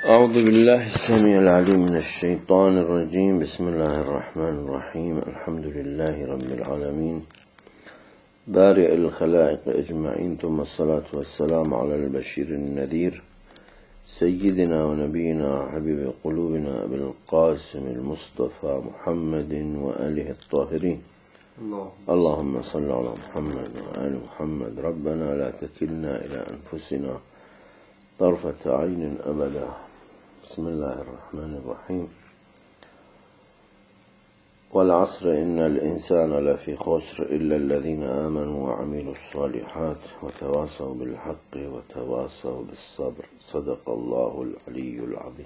أعوذ بالله السميع العليم من الشيطان الرجيم. بسم الله الرحمن الرحيم. الحمد لله رب العالمين بارئ الخلائق أجمعين، ثم الصلاة والسلام على البشير النذير سيدنا ونبينا حبيب قلوبنا أبي القاسم المصطفى محمد وآله الطاهرين. اللهم صل على محمد وآل محمد. ربنا لا تكلنا إلى أنفسنا طرفة عين أبدا. بسم الله الرحمن الرحيم. والعصر إن الإنسان لفي خسر إلا الذين آمنوا وعملوا الصالحات وتواصوا بالحق وتواصوا بالصبر. صدق الله العلي العظيم.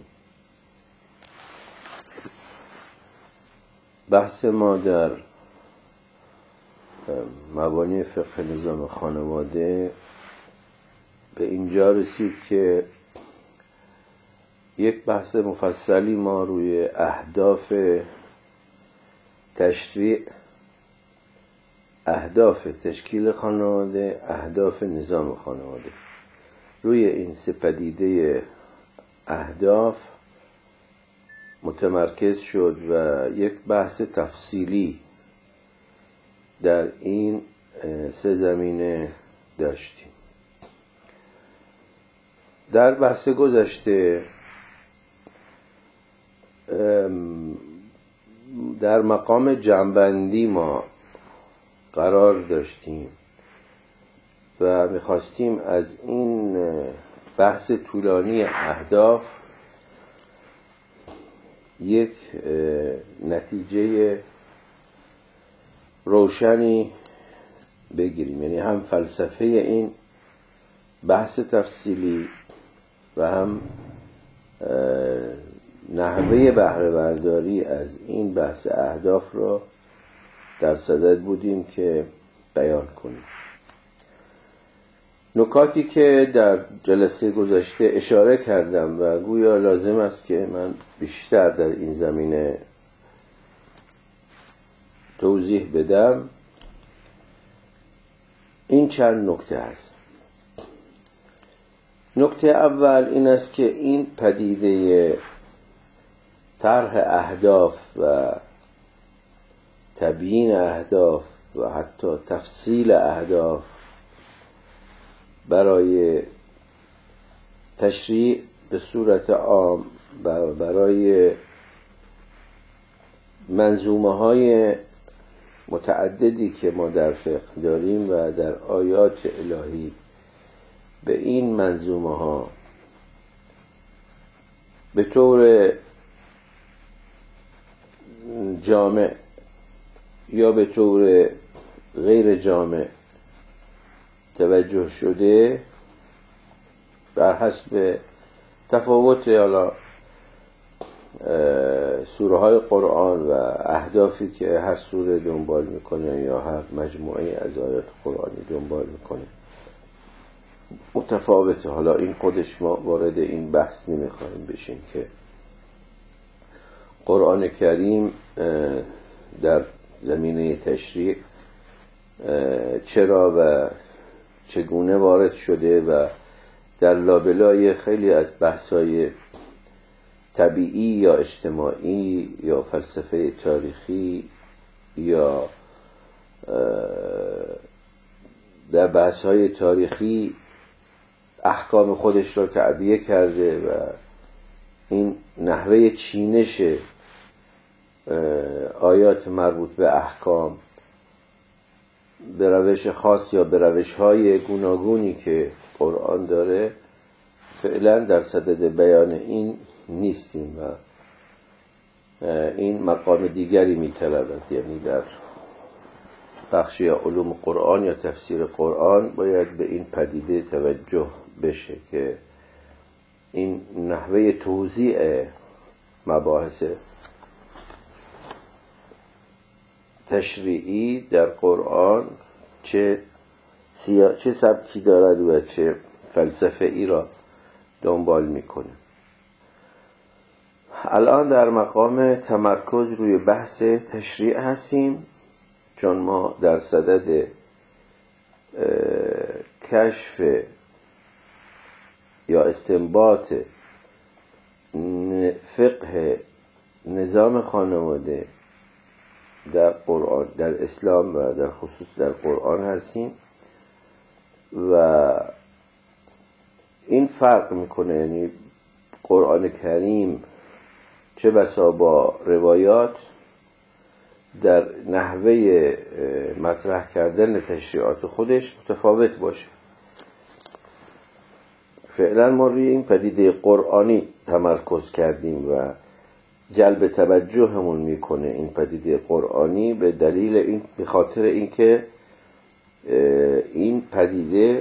بحث ما در مبانی فقه نظام خانواده به اینجا رسید که یک بحث مفصلی ما روی اهداف تشریع، اهداف تشکیل خانواده، اهداف نظام خانواده، روی این سه پدیده اهداف متمرکز شد و یک بحث تفصیلی در این سه زمینه داشتیم. در بحث گذشته در مقام جمع‌بندی ما قرار داشتیم و می‌خواستیم از این بحث طولانی اهداف یک نتیجه روشنی بگیریم، یعنی هم فلسفه این بحث تفصیلی و هم نحوه بهره برداری از این بحث اهداف را در صدد بودیم که بیان کنیم. نکاتی که در جلسه گذشته اشاره کردم و گویا لازم است که من بیشتر در این زمینه توضیح بدم، این چند نکته هست. نکته اول این است که این پدیده طرح اهداف و تبیین اهداف و حتی تفصیل اهداف برای تشریع به صورت عام و برای منظومه های متعددی که ما در فقه داریم و در آیات الهی به این منظومه ها به طور جامع یا به طور غیر جامع توجه شده بر حسب تفاوت سوره های قرآن و اهدافی که هر سوره دنبال میکنه یا هر مجموعه از آیات قرآنی دنبال میکنه متفاوته. حالا این خودش ما وارد این بحث نمیخوایم بشیم که قرآن کریم در زمینه تشریع چرا و چگونه وارد شده و در لابلای خیلی از بحث‌های طبیعی یا اجتماعی یا فلسفه تاریخی یا در بحث‌های تاریخی احکام خودش را تعبیه کرده و این نحوه چینش آیات مربوط به احکام به روش خاص یا به روش‌های گوناگونی که قرآن داره فعلا در صدد بیان این نیستیم و این مقام دیگری می‌طلبد. یعنی در بخش یا علوم قرآن یا تفسیر قرآن باید به این پدیده توجه بشه که این نحوه توزیع مباحث تشریعی در قرآن چه سبکی دارد و چه فلسفه ای را دنبال میکنه. الان در مقام تمرکز روی بحث تشریع هستیم، چون ما در صدد کشف یا استنباط فقه نظام خانواده در قرآن، در اسلام و در خصوص در قرآن هستیم و این فرق میکنه. یعنی قرآن کریم چه بسا با روایات در نحوه مطرح کردن تشریعات خودش متفاوت باشه. فعلا ما روی این پدیده قرآنی تمرکز کردیم و جلب توجهمون میکنه این پدیده قرآنی به دلیل این، به خاطر اینکه این پدیده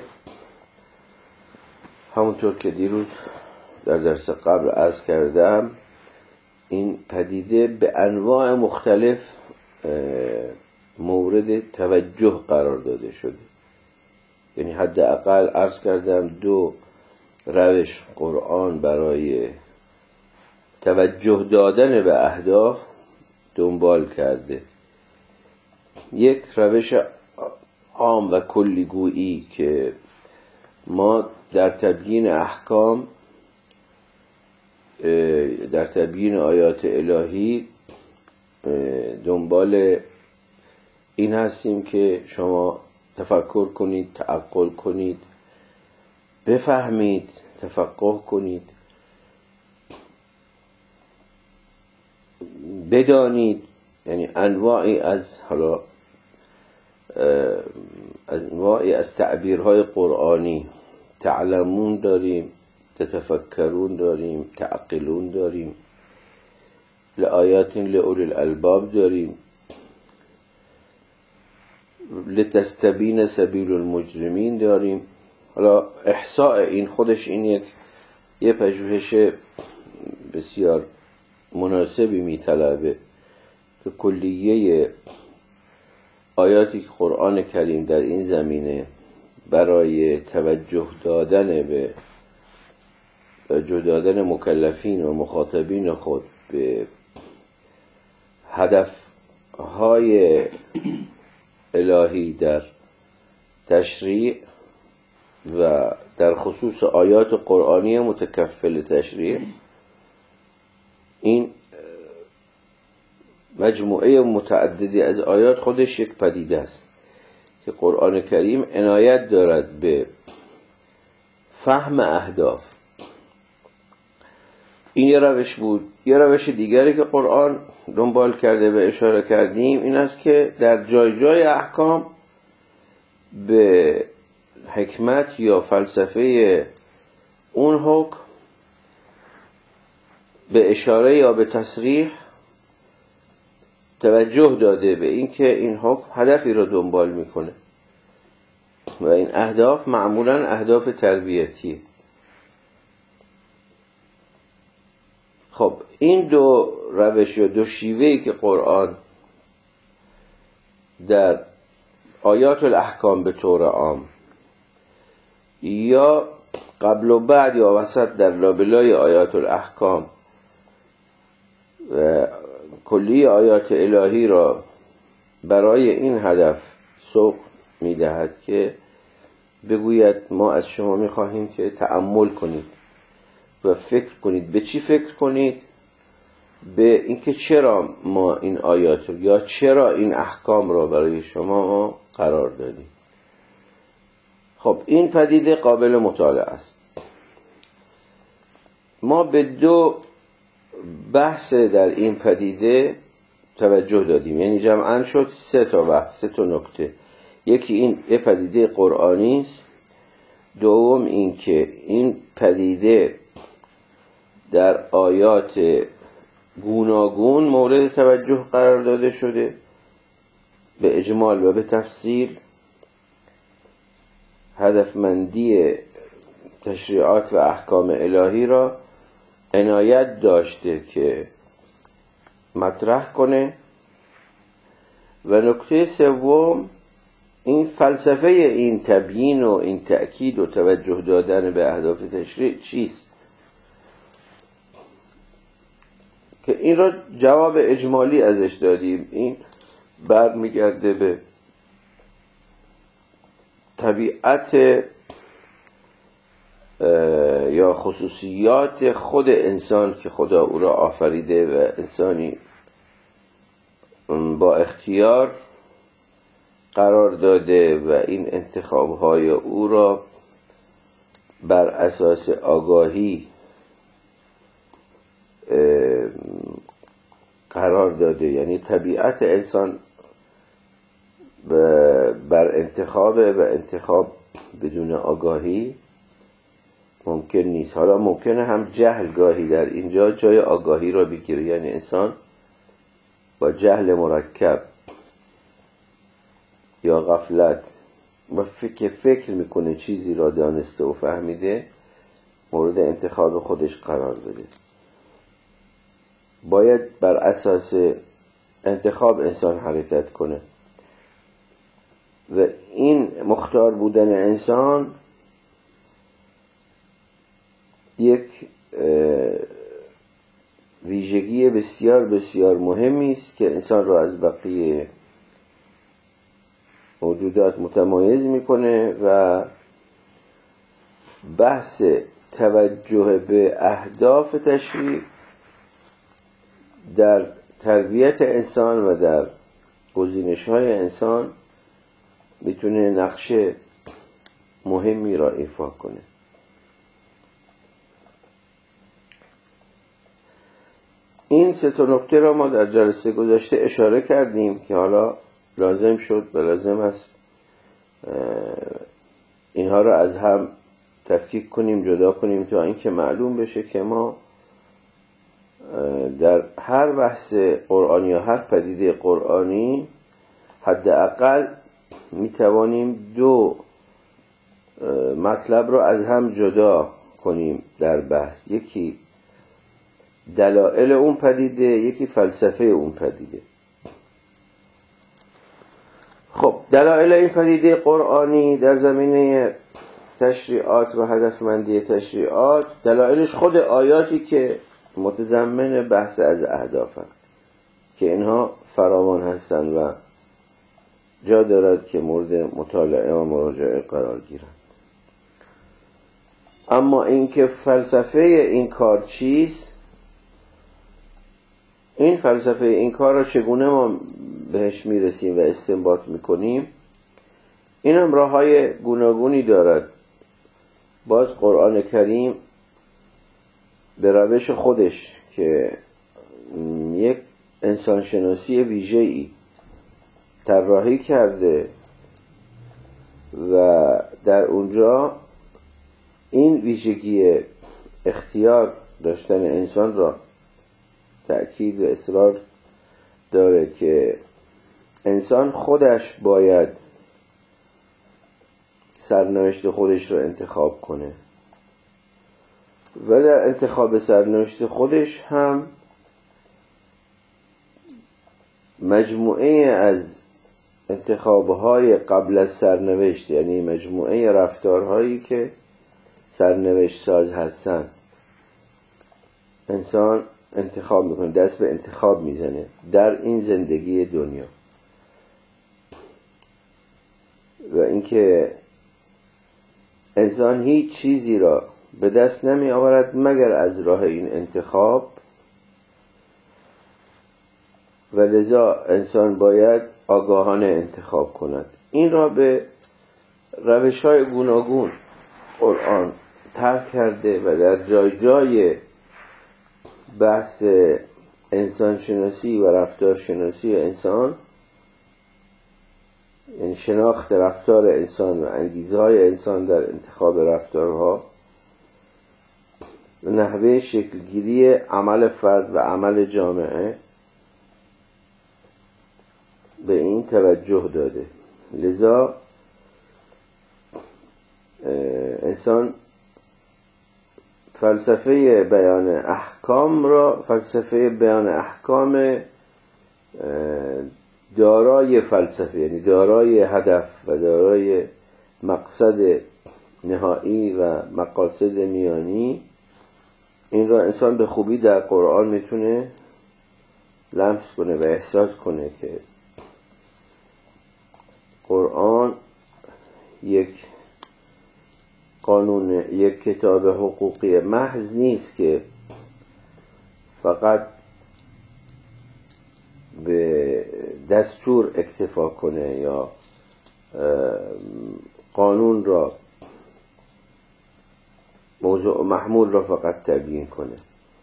همونطور که دیروز در درس قبل عرض کردم، این پدیده به انواع مختلف مورد توجه قرار داده شده. یعنی حداقل عرض کردم 2 روش قرآن برای توجه دادن به اهداف دنبال کرده. یک روش عام و کلیگویی که ما در تبیین احکام، در تبیین آیات الهی دنبال این هستیم که شما تفکر کنید، تعقل کنید، بفهمید، تفقه کنید، بدانید. یعنی انواعی از تعبیرهای قرآنی، تعلمون داریم، تتفکرون داریم، تعقلون داریم، لآیات لأولی الالباب داریم، لتستبین سبیل المجرمین داریم. حالا احصاء این خودش این یه پژوهش بسیار مناسبی میطلبه که کلیه آیاتی که قرآن کریم در این زمینه برای توجه دادن مکلفین و مخاطبین خود به هدفهای الهی در تشریع و در خصوص آیات قرآنی متکفل تشریع، این مجموعه متعددی از آیات خودش یک پدیده است که قرآن کریم عنایت دارد به فهم اهداف. این یه روش بود. یه روش دیگری که قرآن دنبال کرده و اشاره کردیم این است که در جای جای احکام به حکمت یا فلسفه اون حکم به اشاره یا به تصریح توجه داده به این که این حکم هدفی را دنبال میکنه و این اهداف معمولا اهداف تربیتی. خب این 2 روش یا 2 شیوهی که قرآن در آیات الاحکام به طور عام یا قبل و بعد یا وسط در لابلای آیات الاحکام و کلی آیات الهی را برای این هدف سوق می‌دهد که بگوید ما از شما می‌خواهیم که تأمل کنید و فکر کنید. به چی فکر کنید؟ به اینکه چرا ما این آیات یا چرا این احکام را برای شما قرار دادیم. خب این پدیده قابل مطالعه است. ما به 2 بحث در این پدیده توجه دادیم، یعنی جمعاً شد 3 تا بحث، 3 تا نکته. یکی این پدیده قرآنی است. دوم این که این پدیده در آیات گوناگون مورد توجه قرار داده شده به اجمال و به تفصیل. هدفمندی تشریعات و احکام الهی را عنایت داشته که مطرح کنه. و نکته سوم این فلسفه این تبیین و این تأکید و توجه دادن به اهداف تشریع چیست، که این را جواب اجمالی ازش دادیم. این برمیگرده به طبیعت یا خصوصیات خود انسان که خدا او را آفریده و انسانی با اختیار قرار داده و این انتخاب‌های او را بر اساس آگاهی قرار داده. یعنی طبیعت انسان بر انتخاب و انتخاب بدون آگاهی ممکن نیست. حالا ممکنه هم جهل گاهی در اینجا جای آگاهی را بگیره، یعنی انسان با جهل مرکب یا غفلت و فکر میکنه چیزی را دانسته و فهمیده مورد انتخاب خودش قرار بده. باید بر اساس انتخاب انسان حرکت کنه و این مختار بودن انسان یک ویژگی بسیار بسیار مهمی است که انسان را از بقیه موجودات متمایز میکنه و بحث توجه به اهداف تشریع در تربیت انسان و در گزینش‌های انسان میتونه نقش مهمی را ایفا کنه. این سه تا نکته را ما در جلسه گذشته اشاره کردیم که حالا لازم شد و لازم است اینها را از هم تفکیک کنیم، جدا کنیم تا اینکه معلوم بشه که ما در هر بحث قرآنی یا هر پدیده قرآنی حداقل میتوانیم دو مطلب را از هم جدا کنیم در بحث. یکی دلایل اون پدیده، یکی فلسفه اون پدیده. خب دلایل این پدیده قرآنی در زمینه تشریعات و هدفمندی تشریعات، دلایلش خود آیاتی که متضمن بحث از اهداف هست که اینها فراوان هستند و جا دارد که مورد مطالعه و مراجعه قرار گیرند. اما اینکه فلسفه این کار چیست، این فلسفه این کار را چگونه ما بهش میرسیم و استنباط میکنیم، این هم راه‌های گوناگونی دارد. باز قرآن کریم به روش خودش که یک انسانشناسی ویژه‌ای طراحی کرده و در اونجا این ویژگی اختیار داشتن انسان را تأکید و اصرار داره که انسان خودش باید سرنوشت خودش را انتخاب کنه و در انتخاب سرنوشت خودش هم مجموعه از انتخابهای قبل از سرنوشت، یعنی مجموعه رفتارهایی که سرنوشت ساز هستن، انسان انتخاب میکنه، دست به انتخاب میزنه در این زندگی دنیا. و اینکه انسان هیچ چیزی را به دست نمی آورد مگر از راه این انتخاب و لذا انسان باید آگاهانه انتخاب کند. این را به روش‌های گوناگون قرآن طرح کرده و در جای جای بحث انسان شناسی و رفتار شناسی انسان، یعنی شناخت رفتار انسان و انگیزهای انسان در انتخاب رفتارها و نحوه شکلگیری عمل فرد و عمل جامعه، به این توجه داده. لذا انسان فلسفه بیان احکام دارای فلسفه، یعنی دارای هدف و دارای مقصد نهایی و مقاصد میانی، این را انسان به خوبی در قرآن میتونه لمس کنه و احساس کنه که قرآن یک قانون یک کتاب حقوقی محض نیست که فقط به دستور اکتفا کنه یا قانون را موضوع محمول را فقط تبیین کنه.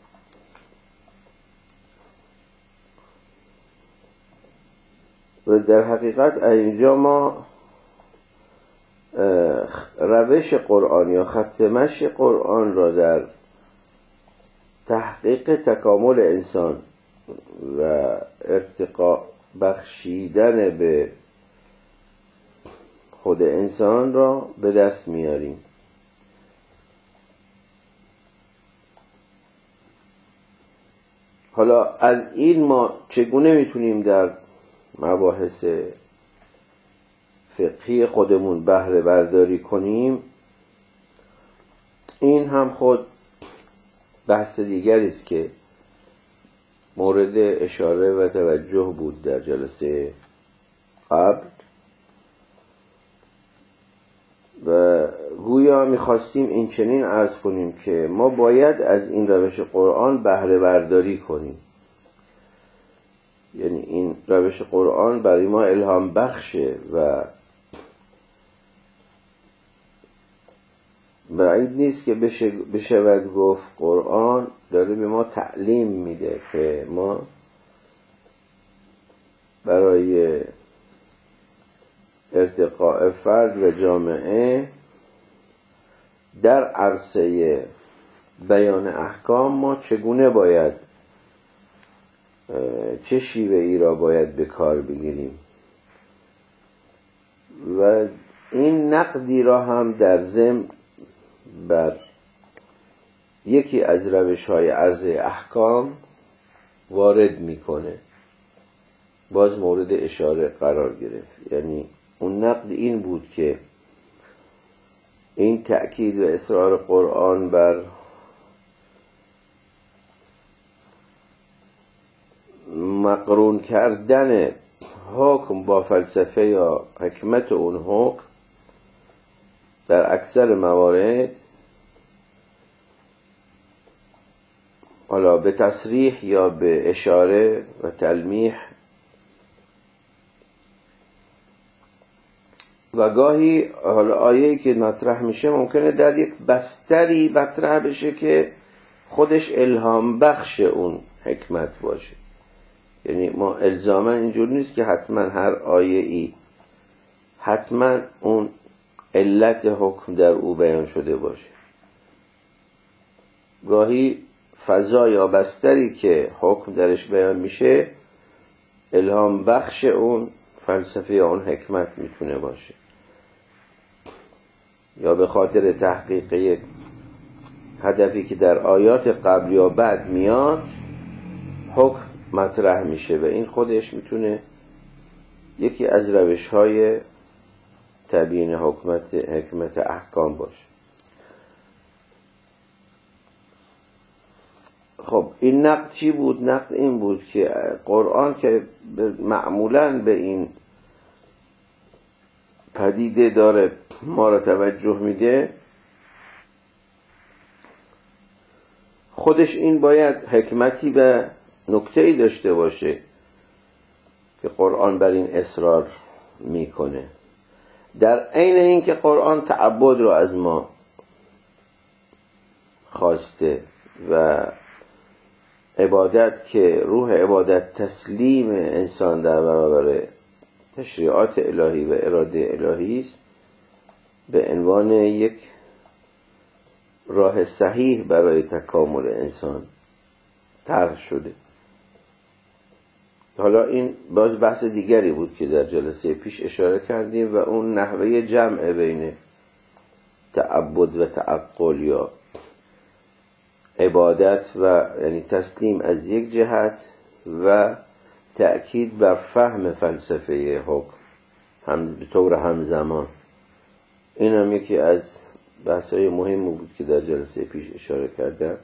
و در حقیقت اینجا ما روش قرآن یا خط مشی قرآن را در تحقیق تکامل انسان و ارتقا بخشیدن به خود انسان را به دست میاریم. حالا از این ما چگونه میتونیم در مباحث فقهی خودمون بهره برداری کنیم؟ این هم خود بحث دیگری است که مورد اشاره و توجه بود در جلسه قبل و گویا میخواستیم این چنین عرض کنیم که ما باید از این روش قرآن بهره برداری کنیم. یعنی این روش قرآن برای ما الهام بخشه و بعید نیست که بشود گفت قرآن داره به ما تعلیم میده که ما برای ارتقاء فرد و جامعه در عرصه بیان احکام ما چگونه باید چه شیوه ای را باید به کار بگیریم و این نقدی را هم در ضمن بر یکی از روش‌های عرضه احکام وارد میکنه، باز مورد اشاره قرار گرفت. یعنی اون نقد این بود که این تأکید و اصرار قرآن بر مقرون کردن حکم با فلسفه یا حکمت اون حکم در اکثر موارد، حالا به تصریح یا به اشاره و تلمیح و گاهی حالا آیه‌ای که مطرح میشه ممکنه در یک بستری مطرح بشه که خودش الهام بخش اون حکمت باشه. یعنی ما الزاما اینجور نیست که حتما هر آیه‌ای حتما اون علت حکم در او بیان شده باشه. گاهی فضا یا بستری که حکم درش بیان میشه الهام بخش اون فلسفه یا اون حکمت میتونه باشه، یا به خاطر تحقیق یک هدفی که در آیات قبل یا بعد میاد حکم مطرح میشه و این خودش میتونه یکی از روش‌های تبیین حکمت احکام باشه. خب این نقد چی بود؟ نقد این بود که قرآن که معمولاً به این پدیده داره ما را توجه میده، خودش این باید حکمتی و نکته‌ای داشته باشه که قرآن بر این اصرار میکنه. در عین این که قرآن تعبد رو از ما خواسته و عبادت که روح عبادت تسلیم انسان در برابر تشریعات الهی و اراده الهی است، به عنوان یک راه صحیح برای تکامل انسان طرح شده. حالا این باز بحث دیگری بود که در جلسه پیش اشاره کردیم و اون نحوه جمع بین تعبد و تعقل یا عبادت و یعنی تسلیم از یک جهت و تأکید بر فهم فلسفه حکم به طور همزمان. این هم یکی از بحث‌های مهم بود که در جلسه پیش اشاره کردم.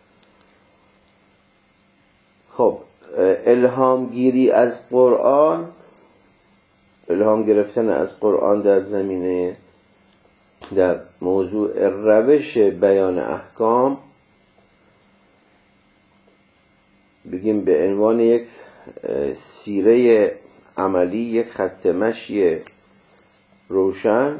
خب الهام گیری از قرآن، الهام گرفتن از قرآن در زمینه در موضوع روش بیان احکام بگیم به عنوان یک سیره عملی، یک خط مشی روشن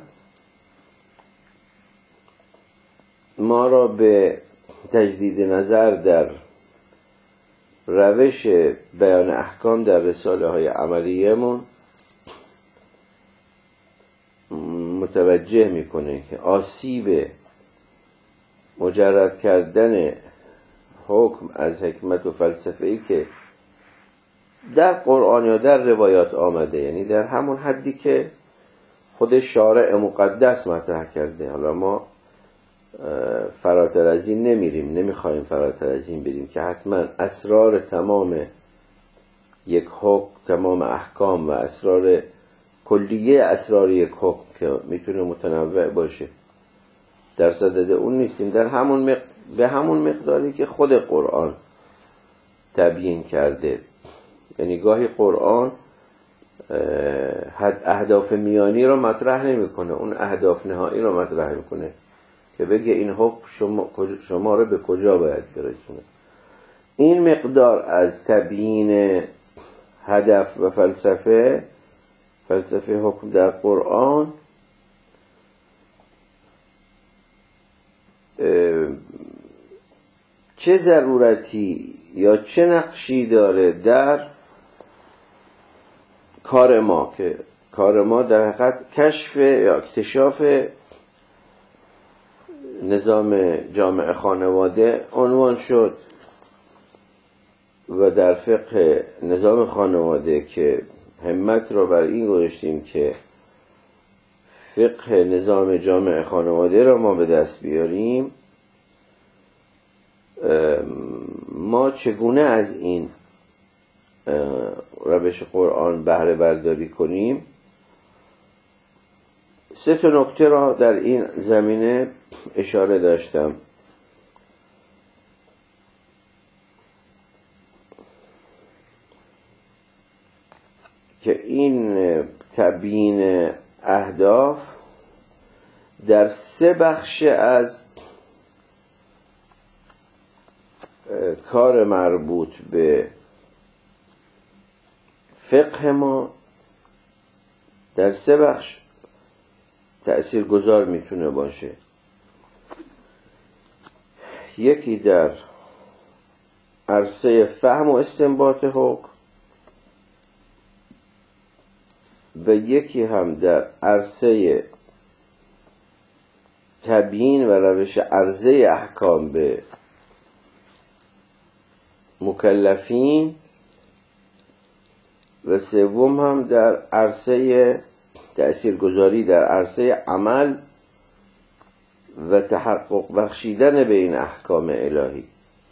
ما را به تجدید نظر در روش بیان احکام در رساله های عملیمون متوجه میکنه که آسیب مجرد کردن حکم از حکمت و فلسفه‌ای که در قرآن یا در روایات آمده، یعنی در همون حدی که خود شارع مقدس مطرح کرده، حالا ما فراتر از این نمیریم، نمیخوایم فراتر از این بریم که حتما اسرار تمام یک حکم، تمام احکام و اسرار کلیه اسرار یک حکم که میتونه متنوع باشه در صدد اون نیستیم، در به همون مقداری که خود قرآن تبیین کرده. یعنی گاهی قرآن اهداف میانی رو مطرح نمیکنه، اون اهداف نهایی رو مطرح میکنه که بگه این حکم شما رو به کجا باید برسونه. این مقدار از تبیین هدف و فلسفه حکم در قرآن چه ضرورتی یا چه نقشی داره در کار ما، که کار ما در حقیقت کشف یا اکتشاف نظام جامع خانواده عنوان شد و در فقه نظام خانواده که همت رو بر این گذاشتیم که فقه نظام جامع خانواده رو ما به دست بیاریم، ما چگونه از این روش قرآن بهره برداری کنیم. 3 نکته را در این زمینه اشاره داشتم. که این تبیین اهداف در 3 بخش از کار مربوط به فقه ما در 3 بخش تأثیر گذار میتونه باشه. یکی در عرصه فهم و استنباط حکم و یکی هم در عرصه تبیین و روش عرضه احکام به مکلفین و سوم هم در عرصه تأثیرگذاری در عرصه عمل و تحقق بخشیدن به این احکام الهی.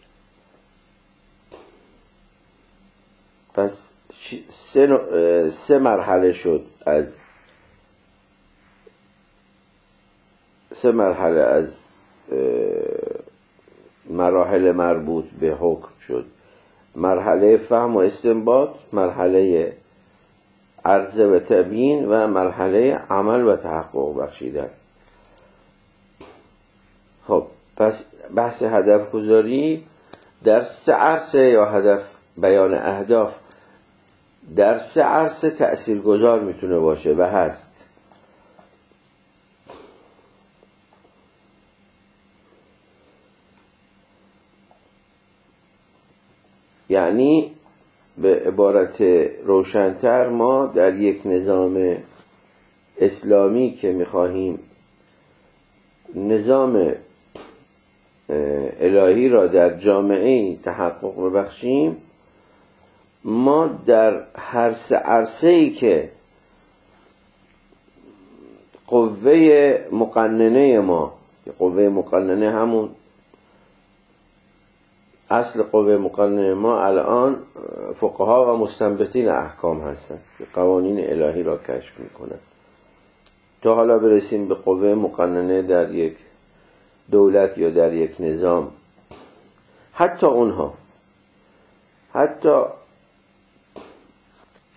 پس 3 مرحله شد از 3 مرحله از مراحل مربوط به حکم شد: مرحله فهم و استنباط، مرحله عرضه و تبیین و مرحله عمل و تحقق بخشیدن. خب پس بحث هدف گذاری در 3 عرصه یا هدف بیان اهداف در 3 عرصه تأثیر گذار میتونه باشه و هست. یعنی به عبارت روشن‌تر ما در یک نظام اسلامی که می‌خواهیم نظام الهی را در جامعه تحقق ببخشیم، ما در هر 3 عرصه‌ای که قوه مقننه ما، قوه مقننه همون اصل قوه مقننه ما الان فقها و مستنبطین احکام هستند که قوانین الهی را کشف میکنند، تا حالا برسیم به قوه مقننه در یک دولت یا در یک نظام. حتی اونها، حتی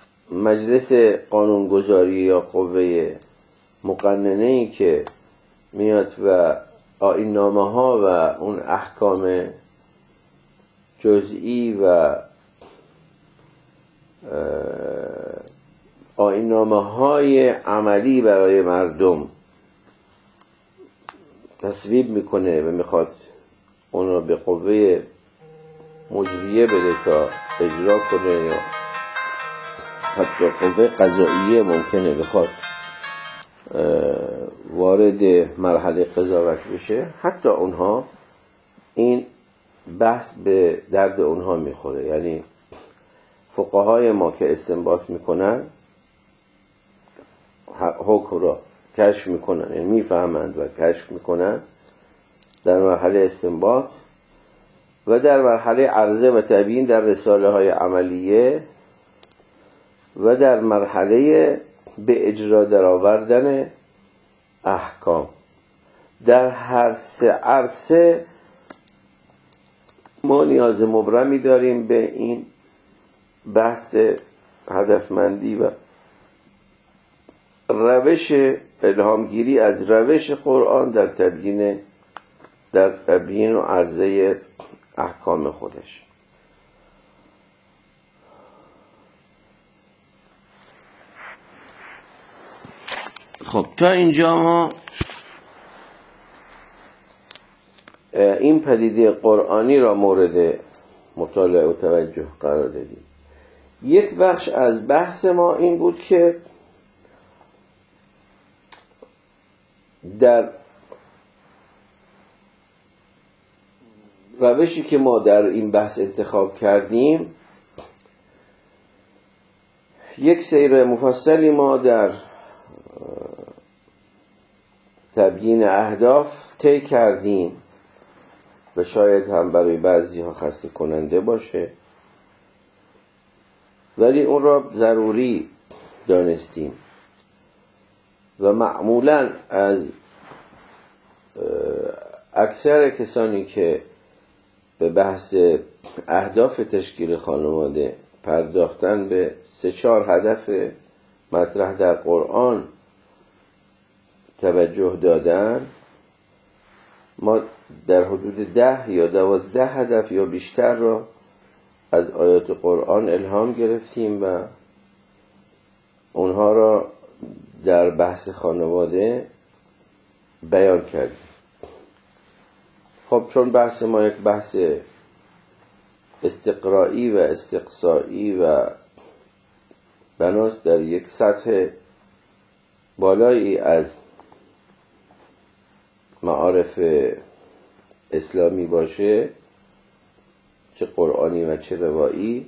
مجلس قانونگذاری یا قوه مقننه‌ای که میاد و آیین نامه ها و اون احکام جزئی و آیین نامه های عملی برای مردم تصویب میکنه و میخواد اون رو به قوه مجریه بده تا اجرا کنه، یا حتی قوه قضاییه ممکنه بخواد وارد مرحله قضاوت بشه، حتی اونها این بحث به درد اونها میخوره. یعنی فقهای ما که استنباط میکنن، حکم را کشف میکنن، یعنی میفهمند و کشف میکنن در مرحله استنباط و در مرحله عرضه و تبیین در رساله های عملیه و در مرحله به اجرا در آوردن احکام. در هر سه عرصه ما نیاز مبرمی داریم به این بحث هدفمندی و روش الهامگیری از روش قرآن در تبیین و عرضه احکام خودش. خب تا اینجا ما این پدیده قرآنی را مورد مطالعه و توجه قرار دادیم. یک بخش از بحث ما این بود که در روشی که ما در این بحث انتخاب کردیم یک سیر مفصلی ما در تبیین اهداف طی کردیم و شاید هم برای بعضی ها خسته کننده باشه، ولی اون را ضروری دانستیم و معمولاً از اکثر کسانی که به بحث اهداف تشکیل خانواده پرداختن به 3-4 هدف مطرح در قرآن توجه دادن، ما در حدود 10 یا 12 هدف یا بیشتر را از آیات قرآن الهام گرفتیم و اونها را در بحث خانواده بیان کردیم. خب چون بحث ما یک بحث استقرایی و استقصایی و بناست در یک سطح بالایی از معارف اسلامی باشه، چه قرآنی و چه روایی،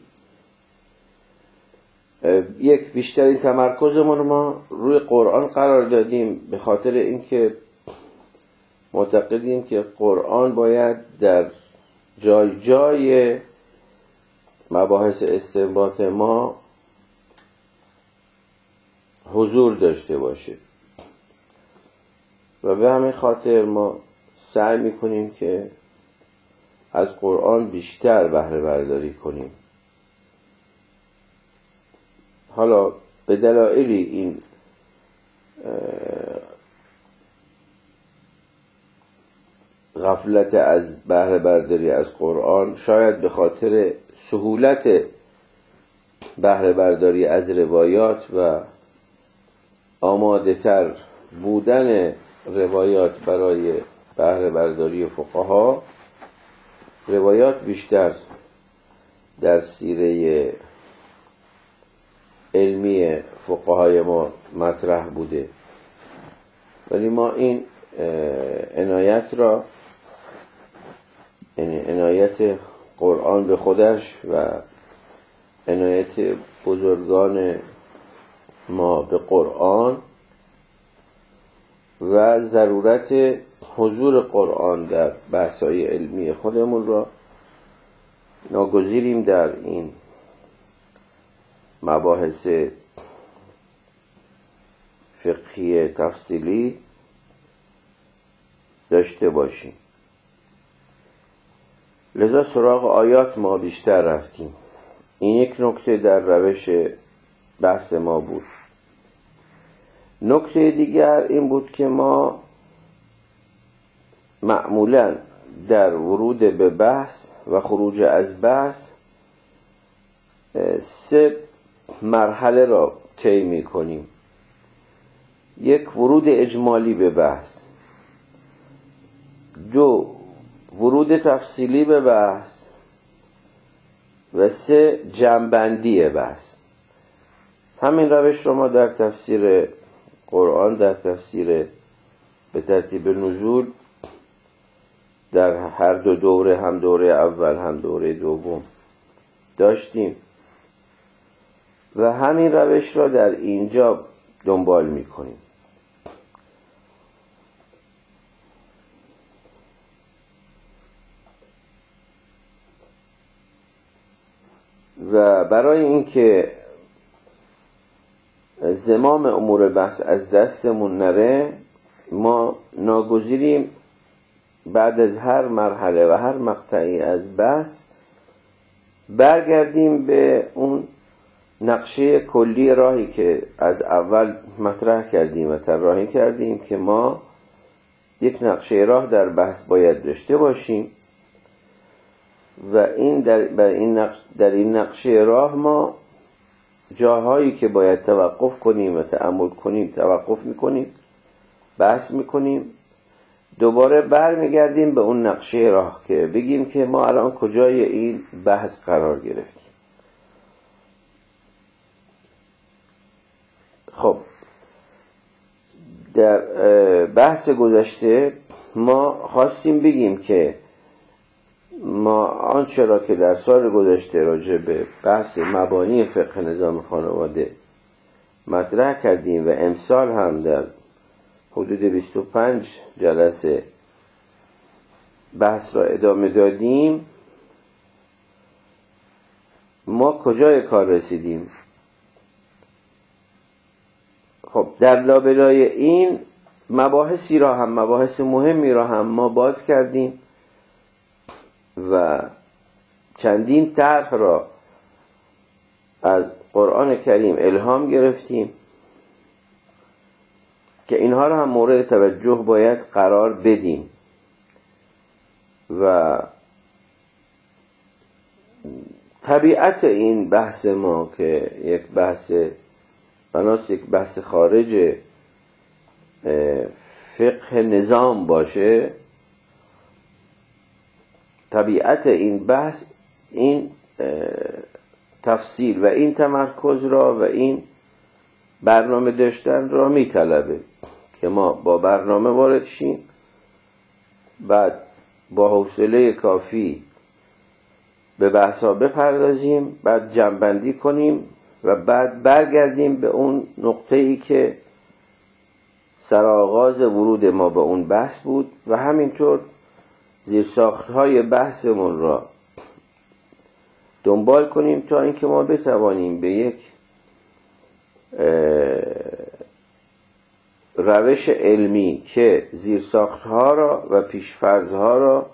یک بیشترین تمرکزمون ما روی قرآن قرار دادیم، به خاطر اینکه معتقدیم که قرآن باید در جای جای مباحث استنباط ما حضور داشته باشه و به همین خاطر ما سعی میکنیم که از قرآن بیشتر بهره برداری کنیم. حالا به دلایلی این غفلت از بهره برداری از قرآن، شاید به خاطر سهولت بهره برداری از روایات و آماده تر بودن روایات برای بهره برداری فقها، روایات بیشتر در سیره علمی فقهای ما مطرح بوده، ولی ما این عنایت را، یعنی عنایت قرآن به خودش و عنایت بزرگان ما به قرآن و ضرورت حضور قرآن در بحث‌های علمی خودمون را ناگزیریم در این مباحث فقهی تفصیلی داشته باشیم. لذا سراغ آیات ما بیشتر رفتیم. این یک نکته در روش بحث ما بود. نکته دیگر این بود که ما معمولا در ورود به بحث و خروج از بحث 3 مرحله را طی می‌کنیم. 1 ورود اجمالی به بحث، 2 ورود تفصیلی به بحث و 3 جمع‌بندی بحث. همین روش رو ما در تفسیر قرآن، در تفسیر به ترتیب نزول، در هر 2 دوره، هم دوره اول هم دوره دوم داشتیم و همین روش را در اینجا دنبال می‌کنیم. و برای اینکه زمام امور بحث از دستمون نره، ما ناگزیریم بعد از هر مرحله و هر مقطعی از بحث برگردیم به اون نقشه کلی راهی که از اول مطرح کردیم و طراحی کردیم که ما یک نقشه راه در بحث باید داشته باشیم و این در این نقشه راه ما جاهایی که باید توقف کنیم و تأمل کنیم توقف میکنیم، بحث میکنیم، دوباره برمیگردیم به اون نقشه راه که بگیم که ما الان کجای این بحث قرار گرفتیم. خب در بحث گذشته ما خواستیم بگیم که ما آنچه را که در سال گذشته راجع به بحث مبانی فقه نظام خانواده مطرح کردیم و امسال هم در حدود 25 جلسه بحث را ادامه دادیم، ما کجای کار رسیدیم؟ خب در لابلای این مباحثی را هم، مباحث مهمی را هم ما باز کردیم و چندین طرح را از قرآن کریم الهام گرفتیم که اینها را هم مورد توجه باید قرار بدیم و طبیعت این بحث ما که یک بحث خارج فقه نظام باشه، طبیعت این بحث این تفصیل و این تمرکز را و این برنامه داشتن را میطلبه که ما با برنامه وارد شیم، بعد با حوصله کافی به بحثا بپردازیم، بعد جمع‌بندی کنیم و بعد برگردیم به اون نقطه‌ای که سرآغاز ورود ما به اون بحث بود و همینطور زیرساخت‌های بحثمون را دنبال کنیم تا اینکه ما بتوانیم به یک روش علمی که زیرساخت‌ها را و پیش‌فرض‌ها را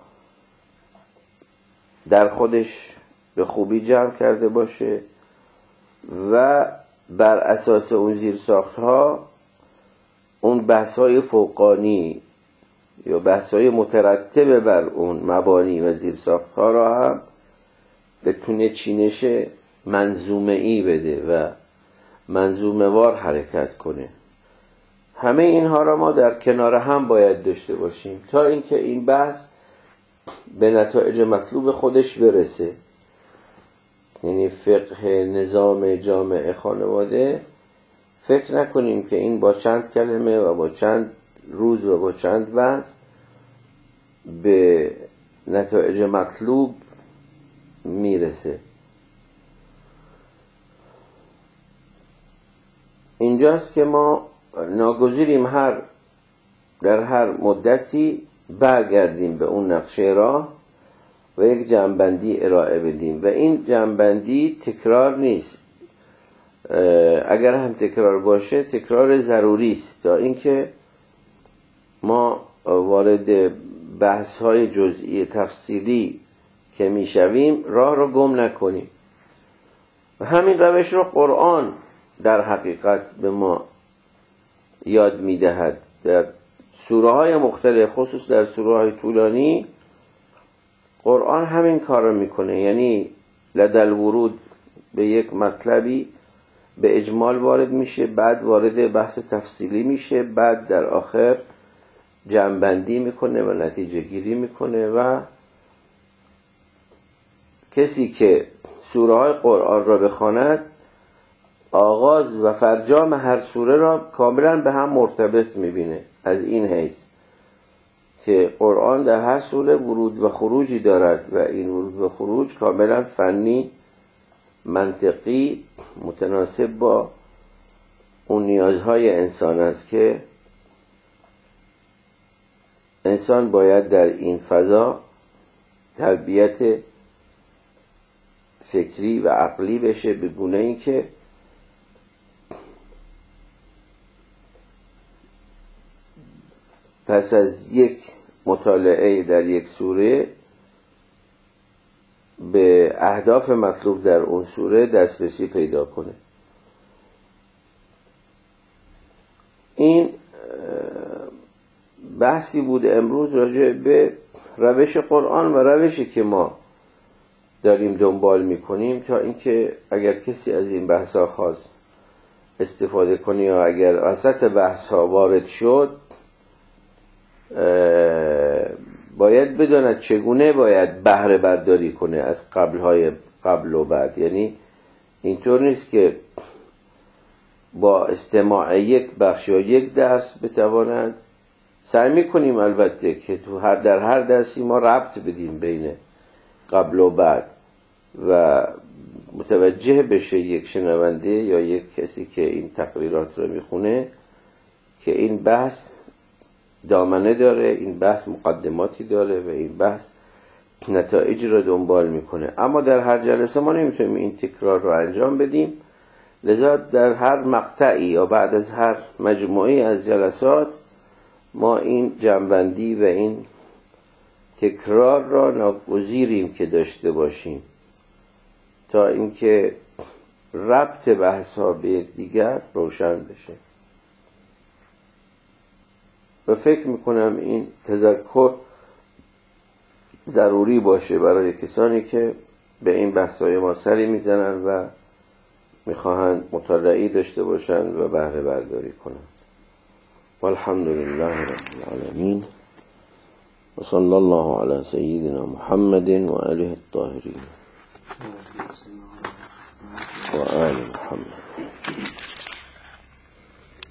در خودش به خوبی جمع کرده باشه و بر اساس اون زیرساخت‌ها اون بحث‌های فوقانی یا بحث‌های مترتب بر اون مبانی و زیرساخت‌ها را هم بتونه چینش منظومه‌ای بده و منظومه‌وار حرکت کنه. همه اینها را ما در کنار هم باید داشته باشیم تا اینکه این بحث به نتایج مطلوب خودش برسه. یعنی فقه نظام جامع خانواده، فکر نکنیم که این با چند کلمه و با چند روز و با چند بحث به نتایج مطلوب میرسه. اینجاست که ما ناگزیریم در هر مدتی برگردیم به اون نقشه راه و یک جمع‌بندی ارائه بدیم و این جمع‌بندی تکرار نیست. اگر هم تکرار باشه تکرار ضروری است تا اینکه ما وارد بحث‌های جزئی تفصیلی که میشویم راه رو گم نکنیم. و همین روش رو قرآن در حقیقت به ما یاد میدهد. در سوره های مختلف، خصوص در سوره های طولانی، قرآن همین کار رو میکنه. یعنی لدل ورود به یک مطلبی به اجمال وارد میشه، بعد وارد بحث تفصیلی میشه، بعد در آخر جمع‌بندی میکنه و نتیجه گیری میکنه. و کسی که سوره های قرآن را بخواند، آغاز و فرجام هر سوره را کاملا به هم مرتبط میبینه، از این حیث که قرآن در هر سوره ورود و خروجی دارد و این ورود و خروج کاملا فنی، منطقی، متناسب با اون نیازهای انسان است که انسان باید در این فضا تربیت فکری و عقلی بشه، به گونه این که پس از یک مطالعه در یک سوره به اهداف مطلوب در اون سوره دسترسی پیدا کنه. این بحثی بود امروز راجع به روش قرآن و روشی که ما داریم دنبال میکنیم، تا اینکه اگر کسی از این بحث‌ها خواست استفاده کنه یا اگر وسط بحث‌ها وارد شد، باید بداند چگونه باید بهره برداری کنه از قبل و بعد. یعنی اینطور نیست که با استماع یک بخش یا یک درس بتواند، سعی میکنیم البته که در هر درسی ما ربط بدیم بین قبل و بعد و متوجه بشه یک شنونده یا یک کسی که این تقریرات رو میخونه که این بحث دامنه داره، این بحث مقدماتی داره و این بحث نتایج رو دنبال میکنه. اما در هر جلسه ما نمیتونیم این تکرار رو انجام بدیم، لذا در هر مقطعی یا بعد از هر مجموعه از جلسات ما این جمع‌بندی و این تکرار را ناگزیریم که داشته باشیم، تا اینکه ربط بحث‌ها به یک دیگر روشن بشه. و فکر میکنم این تذکر ضروری باشه برای کسانی که به این بحث‌های ما سری میزنن و میخواهند مطالعه‌ای داشته باشند و بهره برداری کنند. والحمد لله رب العالمین و صلی الله علی سیدنا محمد و آله الطاهرین و آله